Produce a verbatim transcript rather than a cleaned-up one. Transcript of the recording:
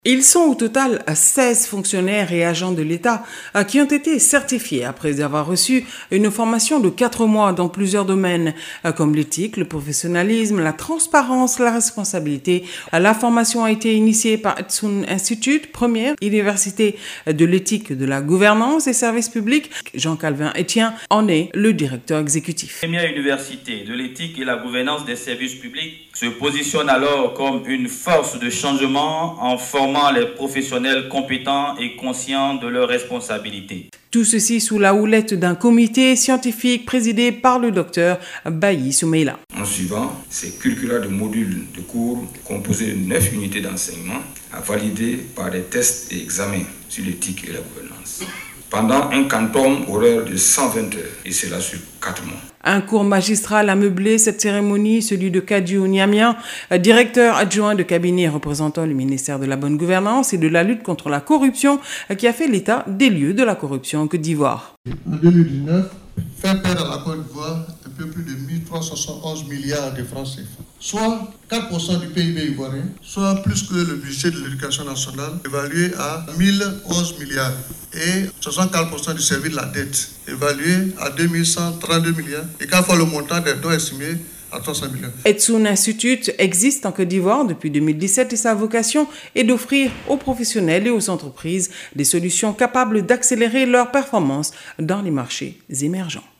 Ils sont au total seize fonctionnaires et agents de l'État qui ont été certifiés après avoir reçu une formation de quatre mois dans plusieurs domaines comme l'éthique, le professionnalisme, la transparence, la responsabilité. La formation a été initiée par Etsoun Institute, première université de l'éthique, de la gouvernance et services publics. Jean-Calvin Etienne en est le directeur exécutif. La première université de l'éthique et la gouvernance des services publics se positionne alors comme une force de changement en formant les professionnels compétents et conscients de leurs responsabilités. Tout ceci sous la houlette d'un comité scientifique présidé par le docteur Bayi Soumeila. En suivant, ces curricula de modules de cours composés de neuf unités d'enseignement à valider par des tests et examens sur l'éthique et la gouvernance. Pendant un quantum horaire de cent vingt heures, et cela sur quatre mois. Un cours magistral a meublé cette cérémonie, celui de Kadiou Niamian, directeur adjoint de cabinet représentant le ministère de la Bonne Gouvernance et de la lutte contre la corruption, qui a fait l'état des lieux de la corruption en Côte d'Ivoire. En deux mille dix-neuf, fait perdre à la Côte d'Ivoire un peu plus de mille trois cent soixante et onze milliards de francs C F A, soit quatre pour cent du P I B ivoirien, soit plus que le budget de l'éducation nationale, évalué à mille onze milliards, et soixante-quatre pour cent du service de la dette, évalué à deux mille cent trente-deux milliards, et quatre fois le montant des dons estimés à trois cents millions. Etsoun Institute existe en Côte d'Ivoire depuis deux mille dix-sept et sa vocation est d'offrir aux professionnels et aux entreprises des solutions capables d'accélérer leurs performances dans les marchés émergents.